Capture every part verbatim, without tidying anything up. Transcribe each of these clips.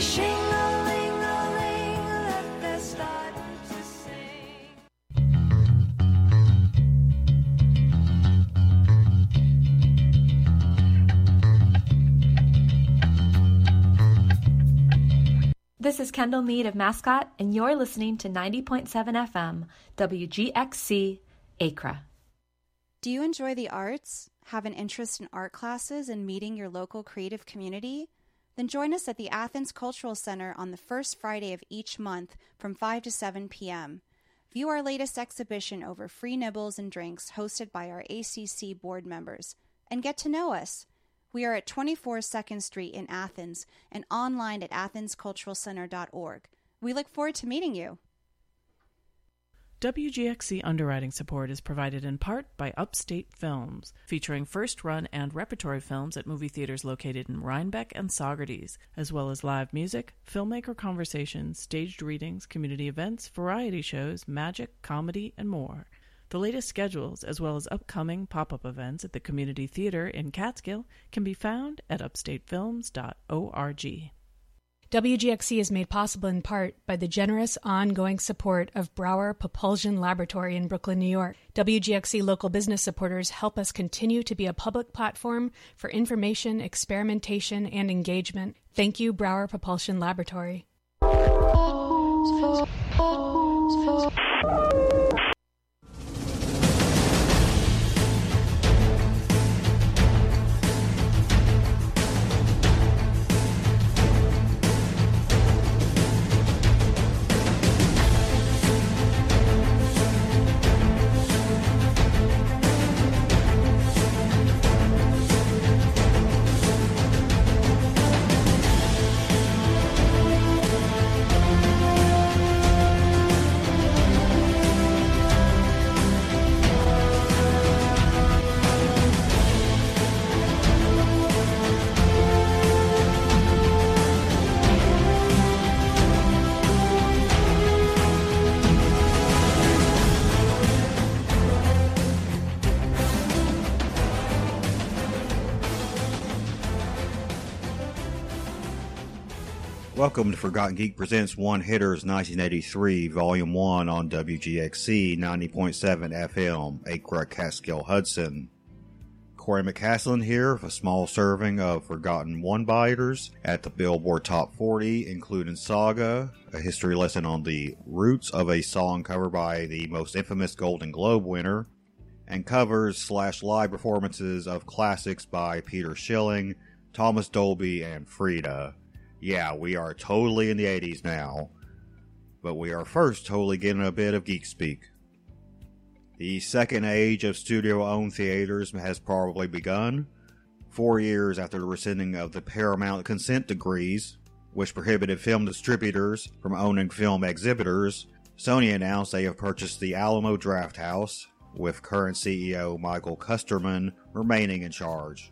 shing-a-ling-a-ling, let their start to sing. This is Kendall Mead of Mascot, and you're listening to ninety point seven F M, W G X C, Acra. Do you enjoy the arts, have an interest in art classes, and meeting your local creative community? Then join us at the Athens Cultural Center on the first Friday of each month from five to seven p.m. View our latest exhibition over free nibbles and drinks hosted by our A C C board members, and get to know us. We are at twenty-four second Street in Athens and online at athens cultural center dot org. We look forward to meeting you. W G X C underwriting support is provided in part by Upstate Films, featuring first-run and repertory films at movie theaters located in Rhinebeck and Saugerties, as well as live music, filmmaker conversations, staged readings, community events, variety shows, magic, comedy, and more. The latest schedules, as well as upcoming pop-up events at the Community Theater in Catskill, can be found at upstate films dot org. W G X C is made possible in part by the generous ongoing support of Brower Propulsion Laboratory in Brooklyn, New York. W G X C local business supporters help us continue to be a public platform for information, experimentation, and engagement. Thank you, Brower Propulsion Laboratory. Welcome to Forgotten Geek Presents One Hitters nineteen eighty-three, Volume one on W G X C ninety point seven F M, Acra, Catskill, Hudson. Corey McCaslin here with a small serving of Forgotten One-Biters at the Billboard Top forty, including Saga, a history lesson on the roots of a song covered by the most infamous Golden Globe winner, and covers slash live performances of classics by Peter Schilling, Thomas Dolby, and Frida. Yeah, we are totally in the eighties now, but we are first totally getting a bit of geek speak. The second age of studio-owned theaters has probably begun. Four years after the rescinding of the Paramount consent decrees, which prohibited film distributors from owning film exhibitors, Sony announced they have purchased the Alamo Drafthouse, with current C E O Michael Kusterman remaining in charge.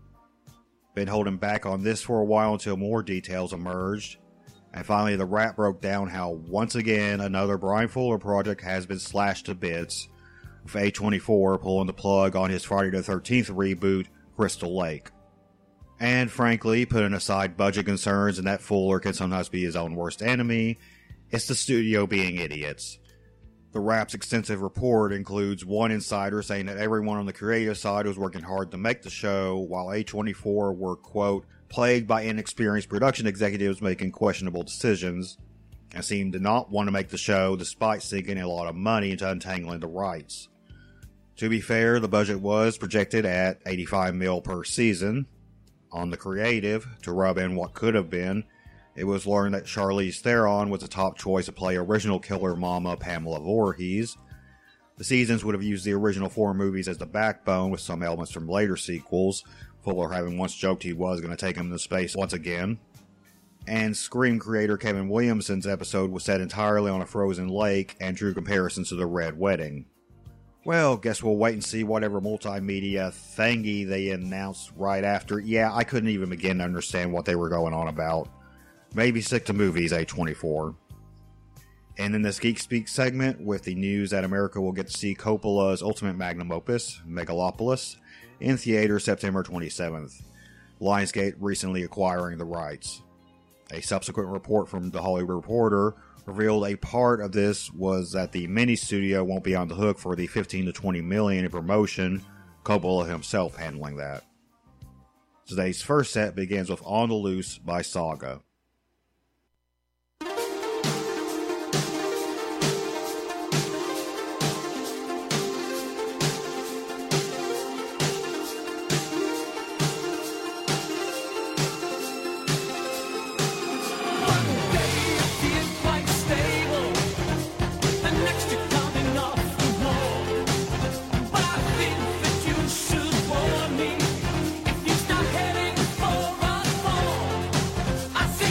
Been holding back on this for a while until more details emerged, and finally the rap broke down how once again another Brian Fuller project has been slashed to bits, with A twenty-four pulling the plug on his Friday the thirteenth reboot, Crystal Lake. And frankly, putting aside budget concerns and that Fuller can sometimes be his own worst enemy, it's the studio being idiots. The Rap's extensive report includes one insider saying that everyone on the creative side was working hard to make the show, while A twenty-four were, quote, plagued by inexperienced production executives making questionable decisions, and seemed to not want to make the show despite sinking a lot of money into untangling the rights. To be fair, the budget was projected at eighty-five mil per season. On the creative, to rub in what could have been, it was learned that Charlize Theron was the top choice to play original killer mama Pamela Voorhees. The seasons would have used the original four movies as the backbone, with some elements from later sequels, Fuller having once joked he was going to take him into space once again. And Scream creator Kevin Williamson's episode was set entirely on a frozen lake and drew comparisons to the Red Wedding. Well, guess we'll wait and see whatever multimedia thingy they announced right after. Yeah, I couldn't even begin to understand what they were going on about. Maybe stick to movies, A twenty-four. And in this Geek Speak segment, with the news that America will get to see Coppola's ultimate magnum opus, Megalopolis, in theaters September twenty-seventh. Lionsgate recently acquiring the rights. A subsequent report from The Hollywood Reporter revealed a part of this was that the mini studio won't be on the hook for the fifteen to twenty million in promotion, Coppola himself handling that. Today's first set begins with On the Loose by Saga. I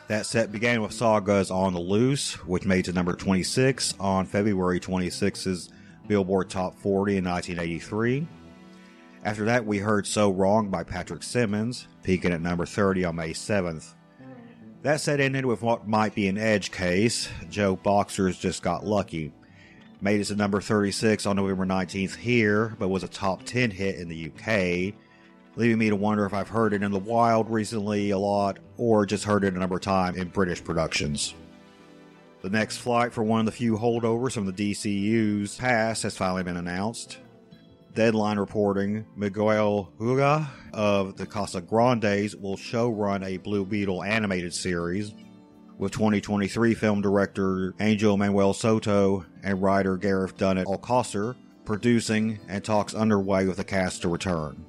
That set began with Saga's On the Loose, which made it to number twenty-six on February twenty-sixth's Billboard Top forty in nineteen eighty-three. After that, we heard So Wrong by Patrick Simmons, peaking at number thirty on May seventh. That set ended with what might be an edge case, Joe Boxer's Just Got Lucky. Made it to number thirty-six on November nineteenth here, but was a top ten hit in the U K, leaving me to wonder if I've heard it in the wild recently a lot, or just heard it a number of times in British productions. The next flight for one of the few holdovers from the D C U's past has finally been announced. Deadline reporting, Miguel Huga of the Casa Grandes will showrun a Blue Beetle animated series, with twenty twenty-three film director Angel Manuel Soto and writer Gareth Dunnett Alcocer producing, and talks underway with the cast to return.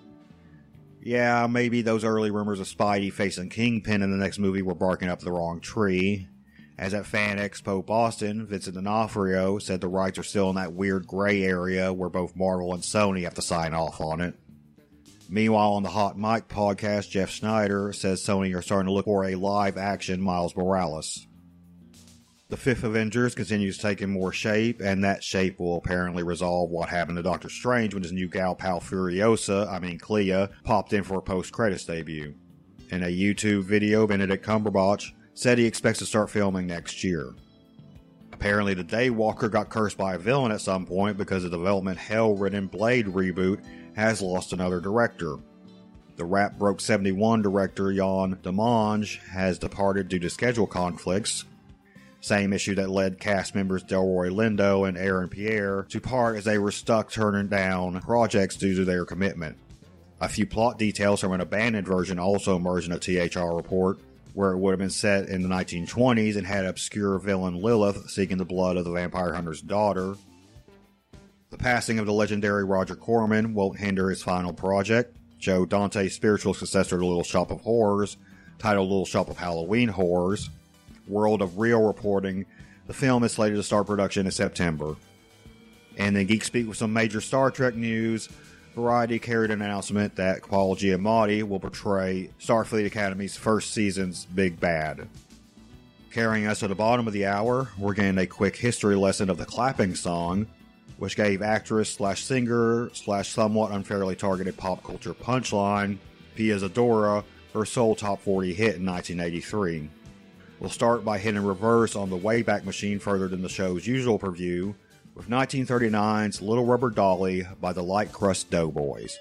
Yeah, maybe those early rumors of Spidey facing Kingpin in the next movie were barking up the wrong tree. As at Fan Expo Boston, Vincent D'Onofrio said the rights are still in that weird gray area where both Marvel and Sony have to sign off on it. Meanwhile, on the Hot Mic podcast, Jeff Schneider says Sony are starting to look for a live-action Miles Morales. The Fifth Avengers continues taking more shape, and that shape will apparently resolve what happened to Doctor Strange when his new gal pal Furiosa, I mean Clea, popped in for a post-credits debut. In a YouTube video, Benedict Cumberbatch said he expects to start filming next year. Apparently, the Daywalker got cursed by a villain at some point because the development hell-ridden Blade reboot has lost another director. The Rap Broke seventy-one director Yann Demange has departed due to schedule conflicts. Same issue that led cast members Delroy Lindo and Aaron Pierre to part as they were stuck turning down projects due to their commitment. A few plot details from an abandoned version also emerged in a T H R report, where it would have been set in the nineteen twenties and had obscure villain Lilith seeking the blood of the vampire hunter's daughter. The passing of the legendary Roger Corman won't hinder his final project, Joe Dante's spiritual successor to Little Shop of Horrors, titled Little Shop of Halloween Horrors. World of Real reporting, the film is slated to start production in September. And then Geek Speak with some major Star Trek news. Variety carried an announcement that Paul Giamatti will portray Starfleet Academy's first season's Big Bad. Carrying us to the bottom of the hour, we're getting a quick history lesson of the Clapping Song, which gave actress slash singer slash somewhat unfairly targeted pop culture punchline Pia Zadora her sole top forty hit in nineteen eighty-three. We'll start by hitting reverse on the Wayback Machine further than the show's usual preview, with nineteen thirty-nine's Little Rubber Dolly by the Light Crust Doughboys.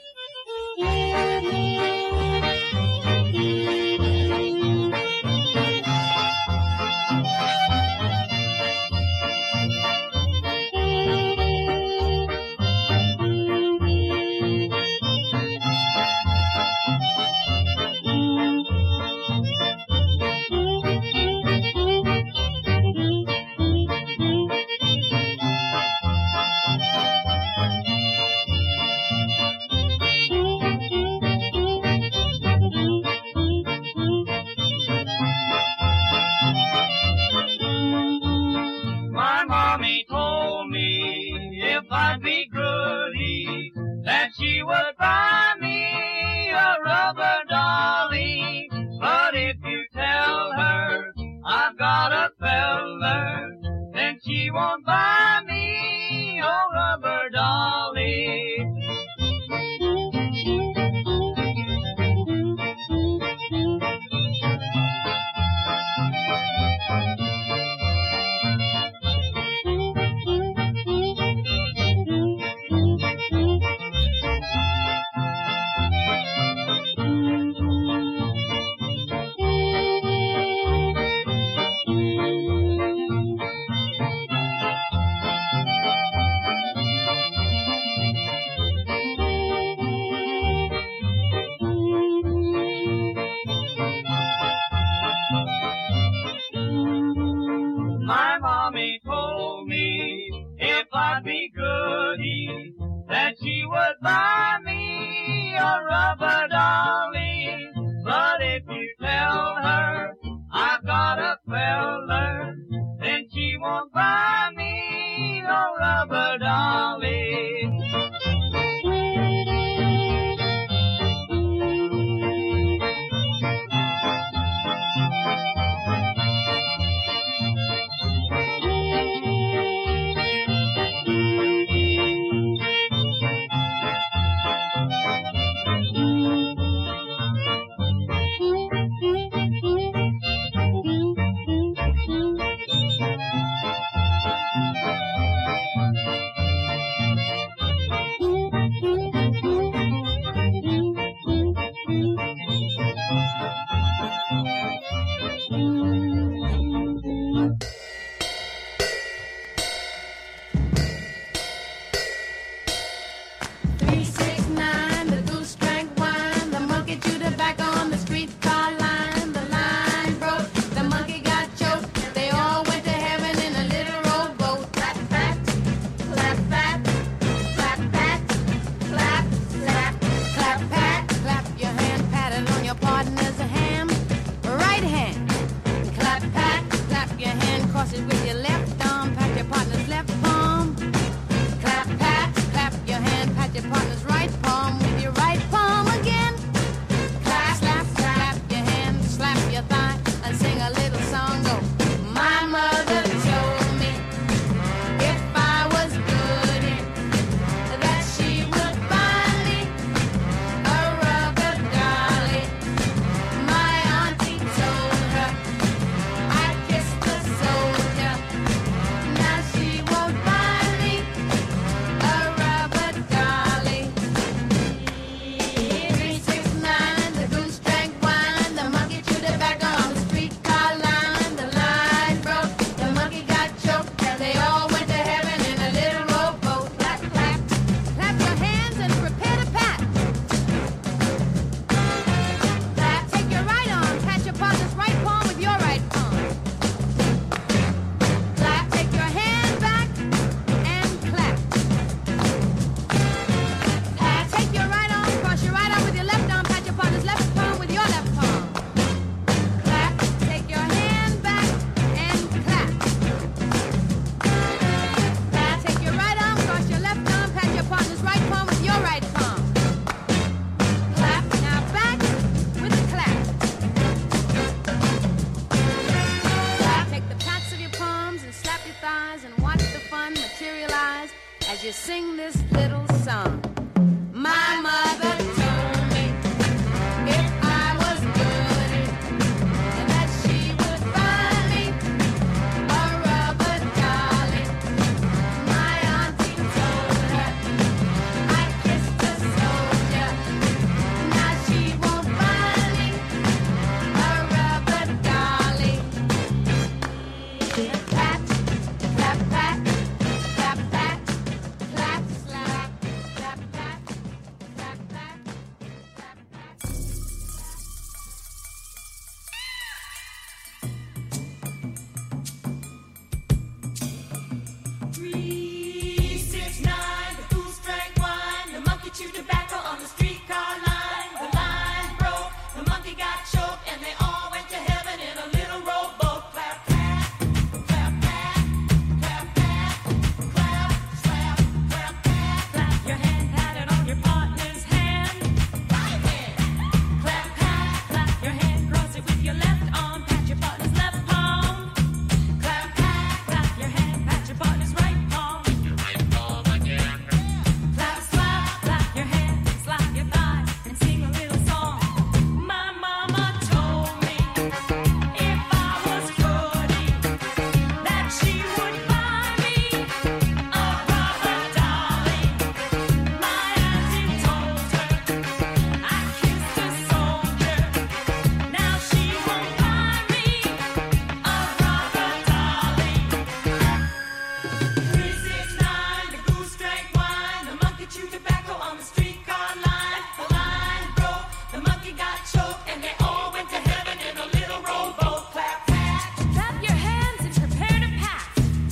chewed tobacco on the streetcar line. The line broke, the monkey got choked, and they all went to heaven in a little rowboat. Clap, clap, clap, clap, clap, clap, clap, slap, clap, clap. Clap your hand, pat it on your partner's hand. Right hand. Clap, clap, clap your hand, cross it with your left arm, pat your partner's left palm. Clap, clap, clap your hand, pat your partner's right palm. Your right palm again. Clap, slap, clap your hand, slap your thigh, and sing a little song. My mama told me if I was forty that she would buy me a rubber dolly. My auntie told her I kissed a soldier. Now she won't buy me a rubber dolly. Three, six, nine, the goose drank wine. The monkey chewed tobacco on the streetcar line. The line broke, the monkey got choked, and they all went to heaven in a little rowboat. Clap, clap, clap your hands and prepare to pass.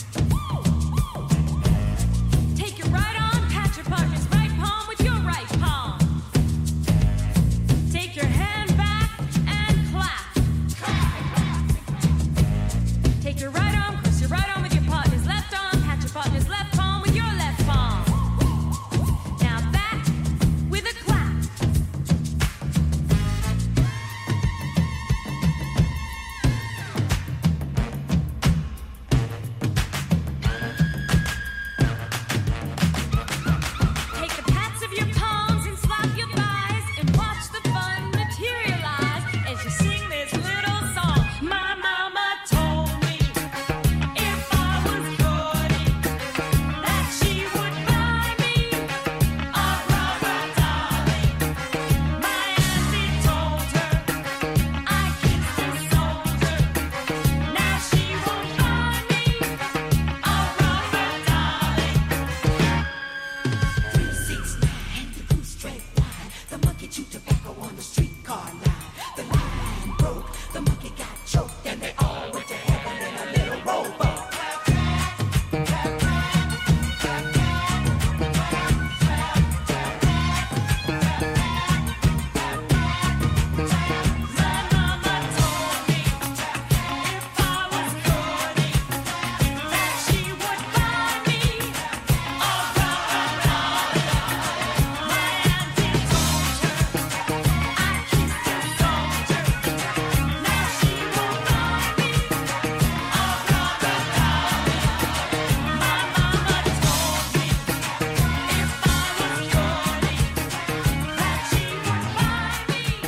Take your right arm, pat your partner's right palm with your right palm. Take your hand back and clap. Take your right arm, cross your right arm with your partner's left arm, pat your partner's left palm with your left palm. Now back with a clap. Take the pats of your palms and slap your thighs and watch the fun materialize as you sing this little song. My mama told me if I was forty that she would buy me a rubber dolly. My auntie told her I kissed a soldier. Now she won't buy me a rubber dolly. Three, six, nine, the goose drank wine. The monkey chewed tobacco on the streetcar line. The line broke, the monkey got choked, and they all went to heaven in a little rowboat. Clap, clap, clap, clap, clap, clap, My mama told me if I was forty that she would buy me a rubber dolly. My auntie told her I kissed a soldier. Now she won't buy me a rubber dolly. My mama told me if I was forty that she would buy me a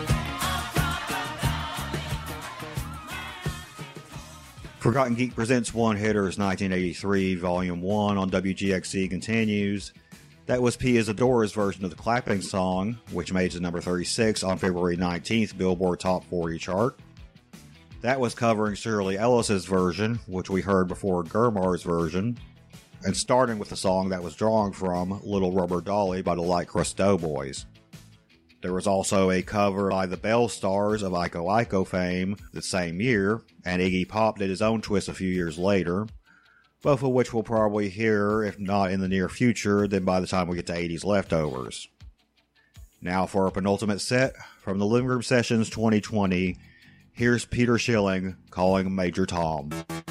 rubber dolly. Forgotten Geek Presents One Hitters nineteen eighty-three, Volume one on W G X C continues. That was P. Isadora's version of the clapping song, which made it to number thirty-six on February nineteenth Billboard Top forty chart. That was covering Shirley Ellis's version, which we heard before Gurmar's version, and starting with the song that was drawn from Little Rubber Dolly by the Light Crust Doughboys. There was also a cover by the Bell Stars of Iko Iko fame the same year, and Iggy Pop did his own twist a few years later, both of which we'll probably hear, if not in the near future, then by the time we get to eighties leftovers. Now for our penultimate set, from the Living Room Sessions twenty twenty, here's Peter Schilling calling Major Tom.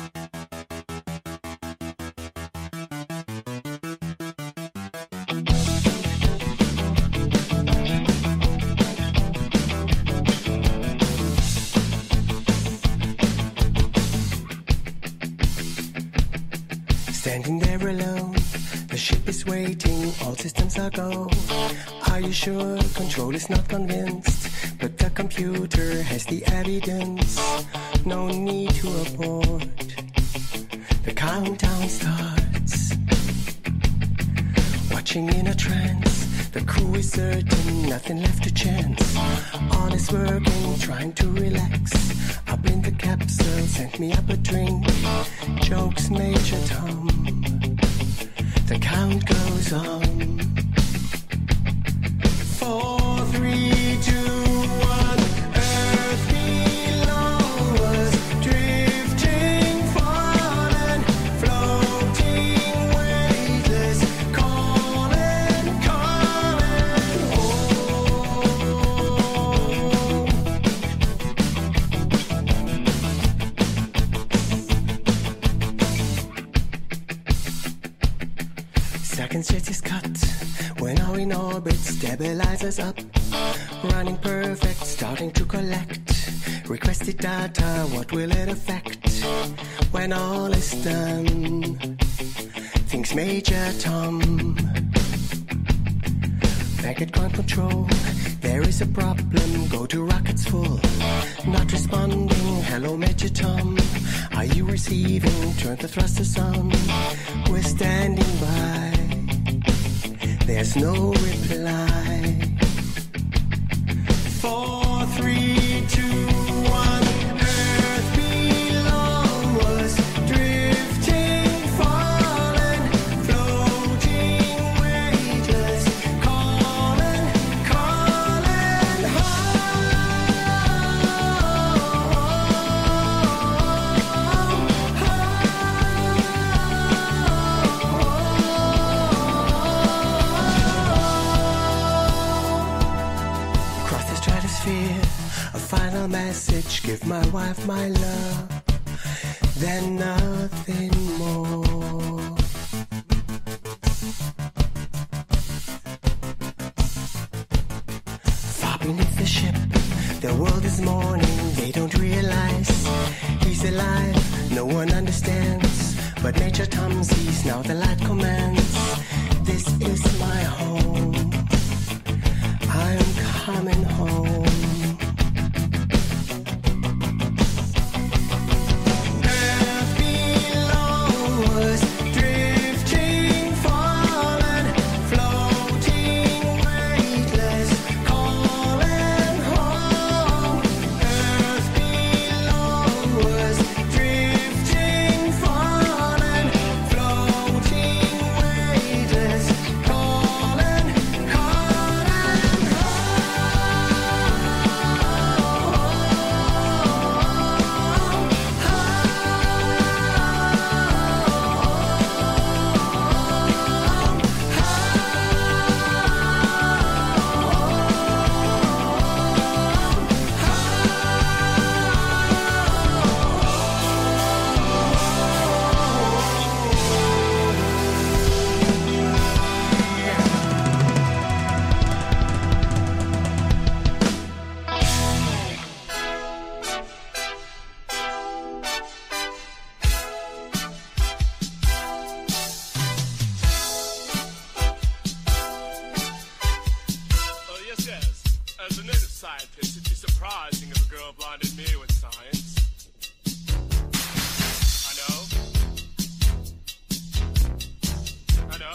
Standing there alone, the ship is waiting, all systems are go. Are you sure? Control is not convinced, but the computer has the evidence. No need to abort. The countdown starts. Watching in a trance, the crew is certain, nothing left to chance. All is working, trying to relax. Up in the capsule, sent me up a drink. Jokes, Major Tom. The count goes on. Four, three, two, one. Earth below us, drifting, falling, floating, weightless, calling, calling. in orbit, stabilizers up, running perfect, starting to collect requested data. What will it affect when all is done? Thinks Major Tom. Back at ground control, there is a problem. Go to rockets full, not responding. Hello, Major Tom. Are you receiving? Turn the thrusters on. We're standing by. There's no reply. Four, three, two, one. Earth below was drifting, falling, floating, weightless, calling, calling across the stratosphere, a final message. Give my wife my love, then nothing more. Far beneath the ship, the world is mourning. They don't realize he's alive. No one understands, but Major Tom sees now. The light commands. This is my home. I'm coming home. Earth below was drifting, falling, floating, weightless, calling home. Earth below was drifting, falling, floating, weightless, calling, calling home. Oh, yes, yes. As a native scientist, it'd be surprising if a girl blinded me with science. I know. I know.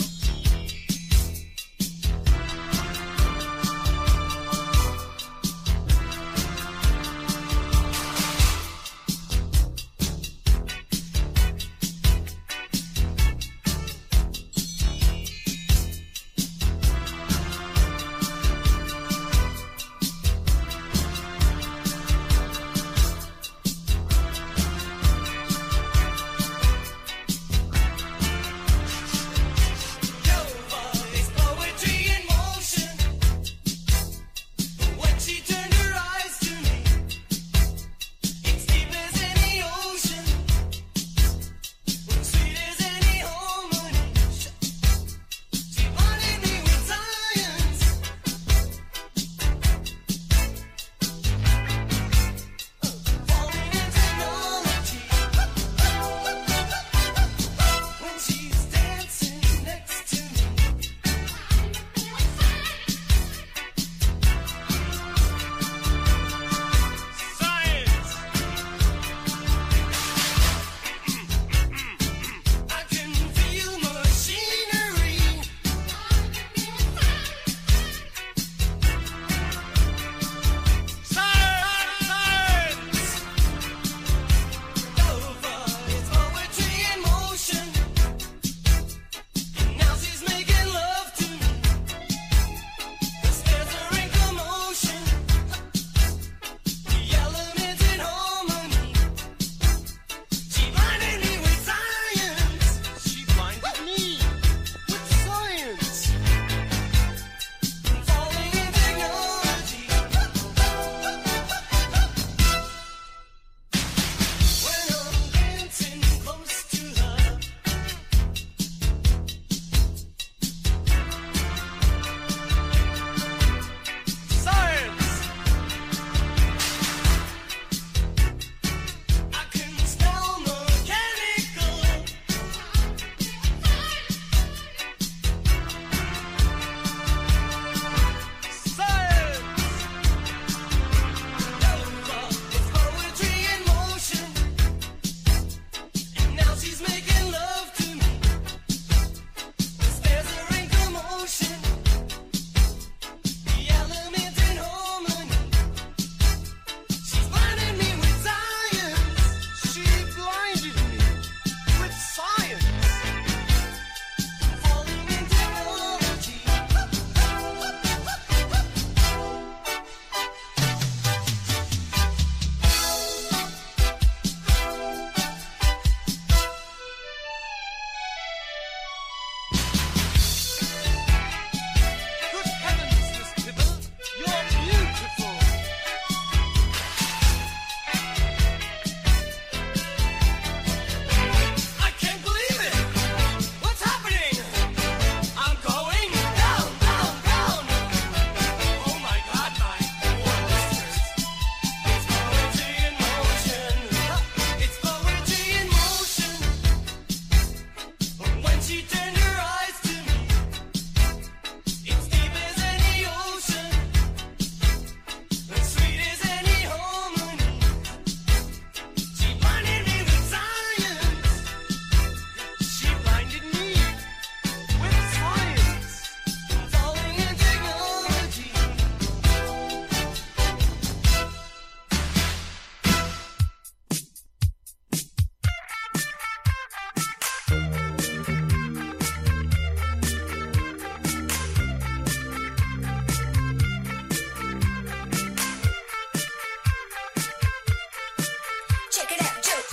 Check it out, Joe.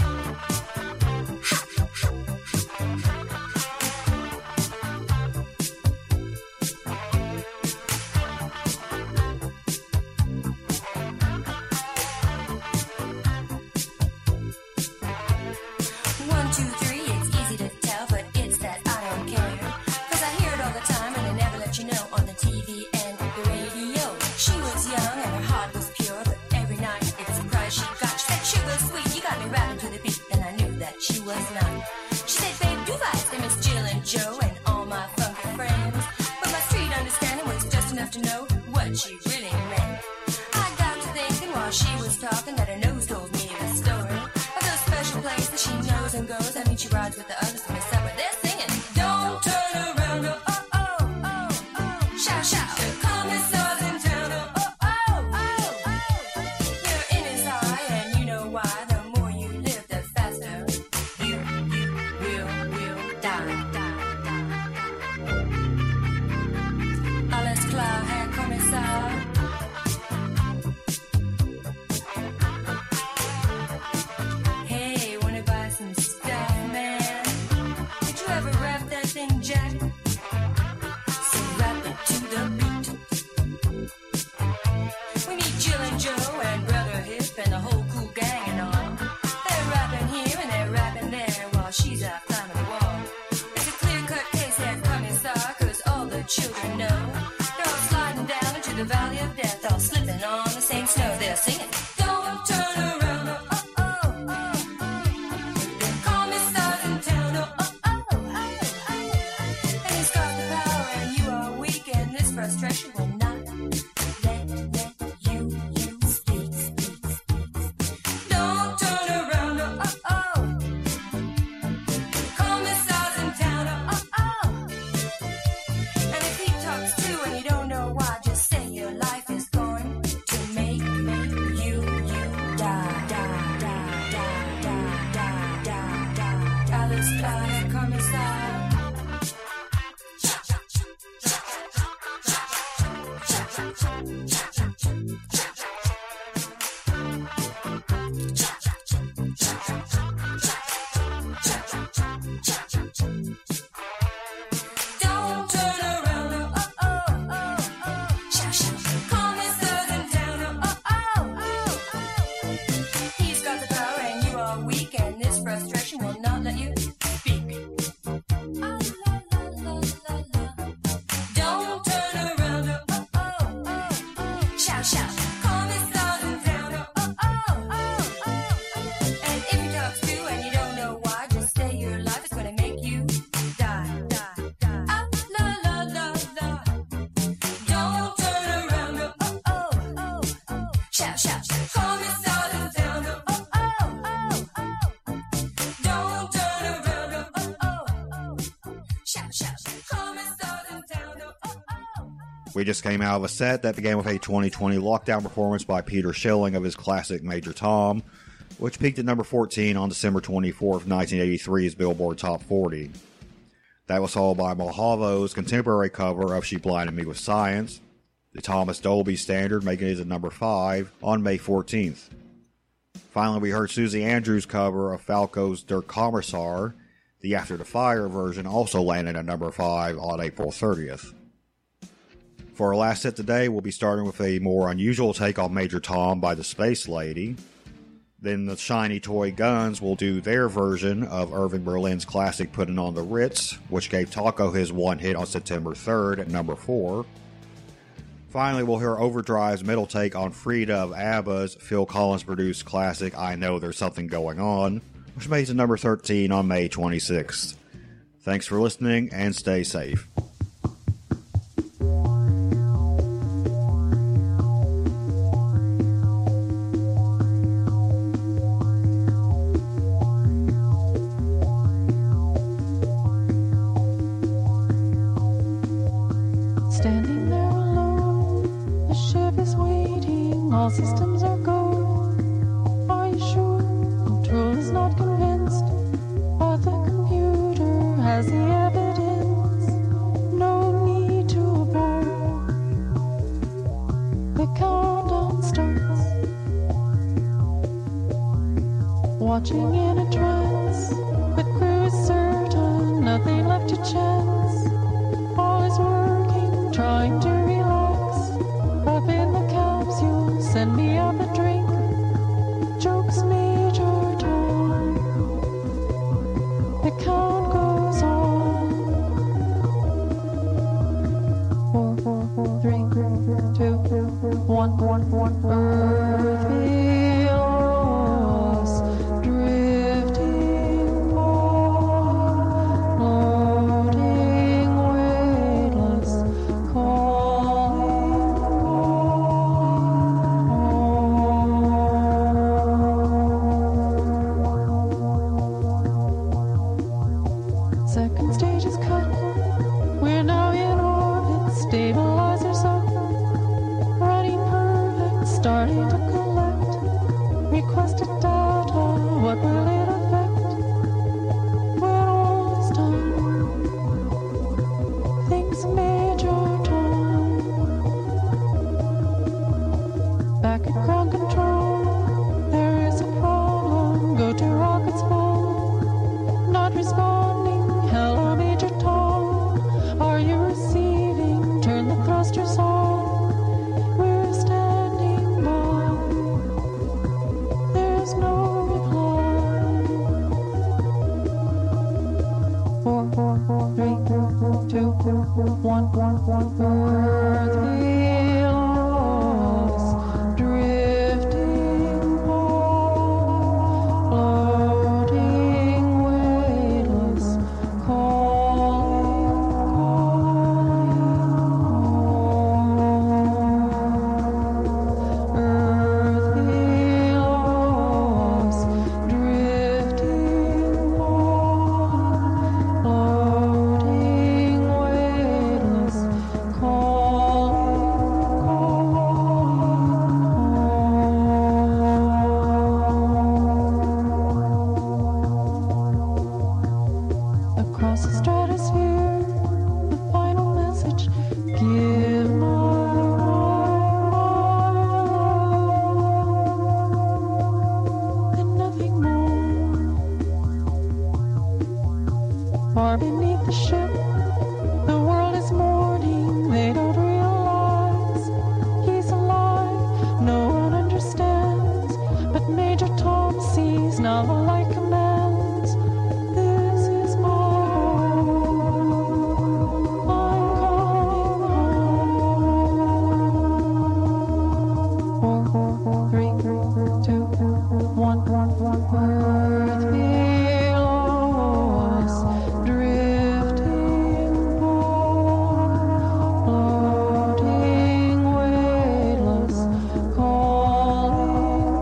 One, two, three, it's easy to tell, but it's that I don't care. 'Cause I hear it all the time and they never let you know on the T V and the radio. She was young and her heart was pure, but every night it's a prize she got. She said, sugar sweet, you got me rapping to the beat, and I knew that she was not. She said, babe, do I say Miss Jill and Joe and all my funky friends? But my street understanding was just enough to know what she really meant. I got to thinking while she was talking that her nose told me the story of those special places she knows and goes. I mean, she rides with the others in the summer. They're singing, don't turn around, oh, oh, oh, oh, oh. Shout, shout, the commissar's in town, oh, oh, oh, oh, oh. Your innings high, and you know why. The more you live, the faster you, you will, will die, die, die. Alles klar, Herr Kommissar. Hey, wanna buy some stuff, man? Did you ever rap that thing, Jack? So rap it to the beat. We meet Jill and Joe and Brother Hip and the whole cool gang and all. They're rapping here and they're rapping there while she's out climbing the wall. It's a clear-cut case that Commissar, 'cause all the children know they're all sliding down into the valley of death, all slipping on the same snow. They're singing, don't turn around, oh, oh, oh, oh, oh. The commissar's in town, oh, oh, oh, oh, oh. And he's got the power and you are weak, and this frustration will not let, let you, you speak, speak, speak. Don't turn around, oh, oh, oh. Commissar's in town, oh, oh, oh. And if he talks too and you don't know why, just say your life is going to make, make you, you die, die, die, die, die, die, die, die. Alles klar, Herr Kommissar. Don't turn around, oh, oh, oh, oh, oh. Shout, shout, Commissar's in town, oh, oh, oh, oh, oh. He's got the power and you are weak, and this frustration will not let you speak. Ah, la, la, la, la, la. Don't turn around, oh, oh, oh, oh, oh. Shout, shout, Commissar's in town, oh, oh, oh, oh, oh. And if he talks too and you don't know why, just say your life is gonna make you die, die, die. Ah, la, la, la, la. Don't turn around, oh, oh, oh, oh, oh. Shout, shout, Commissar's in town, oh, oh, oh, oh, oh. Don't turn around, oh, oh, oh, oh. Shout, shout, Commissar's in town, oh, oh, oh. We just came out of a set that began with a twenty twenty lockdown performance by Peter Schilling of his classic Major Tom, which peaked at number fourteen on December twenty-fourth, nineteen eighty-three's Billboard Top forty. That was followed by Mojavo's contemporary cover of She Blinded Me with Science, the Thomas Dolby standard making it at number five on May fourteenth. Finally, we heard Susie Andrews' cover of Falco's Der Kommissar. The After the Fire version also landed at number five on April thirtieth. For our last set today, we'll be starting with a more unusual take on Major Tom by the Space Lady. Then the Shiny Toy Guns will do their version of Irving Berlin's classic Puttin' on the Ritz, which gave Taco his one hit on September third at number four. Finally, we'll hear Overdrive's middle take on Frida of ABBA's Phil Collins-produced classic I Know There's Something Going On, which made it to number thirteen on May twenty-sixth. Thanks for listening, and stay safe. Standing there alone, the ship is waiting, all systems are go. Are you sure? Control is not convinced, but the computer has the evidence. No need to abort. The countdown starts. watching in a trance. But crew is certain, nothing left to chance. All is working, trying to relax. Up in the capsule, send me up a drink. Jokes Major Tom. The count goes on. Four, four, four, three, two, one, one, one. Earth below us, drifting on, floating weightless, calling, calling. Second stage is cut. We're now in orbit, stabilizers up, running perfect, starting to collect requested data. What will it affect when all is done? Thinks Major Tom. Back at ground control, there is a problem. Go to rocket's full, not responding. Hello, Major Tom. Are you receiving? Turn the thrusters on. We're standing by. There's no reply. Four, four, four, three, two, one, one, one. Earth below us, drifting on, floating weightless, calling, calling. Earth below us, drifting on, floating weightless, calling. Across the stratosphere, the final message. Give my all and nothing more. Far beneath the ship, the world is mourning. They don't realize he's alive. No one understands, but Major Tom sees. Now the light commands. This is my home. I'm coming home. Four, four, four, three, two, one, one, one. Earth below us, drifting on, floating weightless, calling,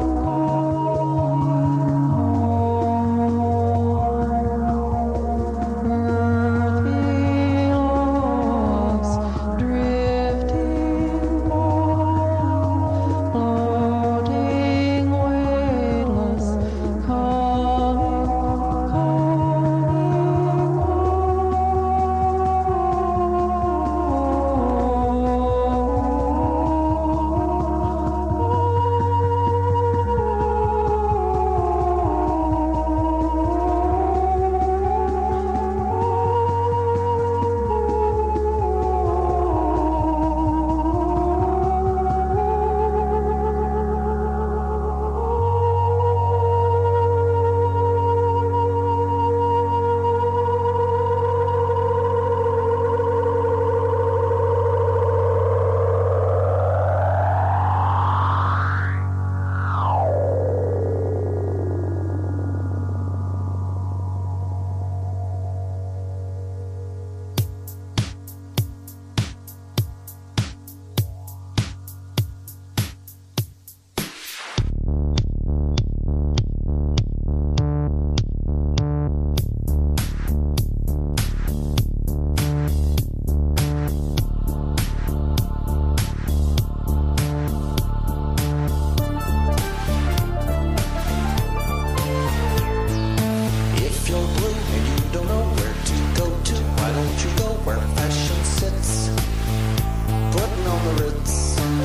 calling. Earth below us, drifting on, floating weightless, calling,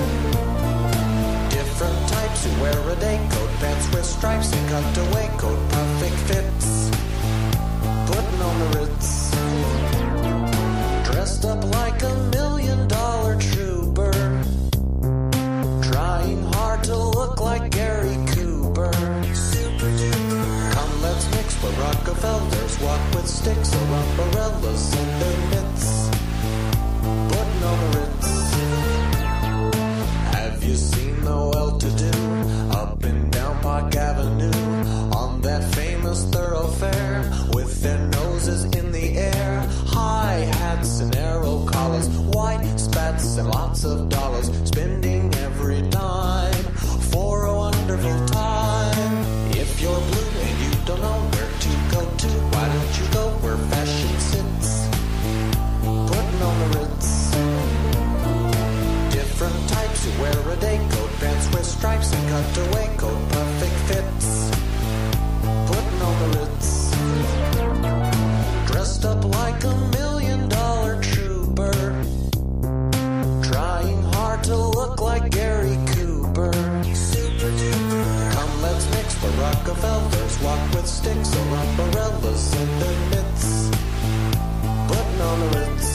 wear a day coat, pants with stripes and cutaway coat. of dollars, spending every dime for a wonderful time. If you're blue and you don't know where to go to, why don't you go where fashion sits? Putting on the Ritz. Different types who wear a day coat, pants with stripes and cutaway coat, perfect fits. Putting on the Ritz. Dressed up like a million dollar trooper, trying hard to look like Gary Cooper. Super duper. Come, let's mix for Rockefellers, walk with sticks or umbrellas and their mitts. Putting on the Ritz.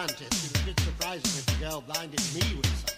contest. It was a bit surprising if the girl blinded me with something.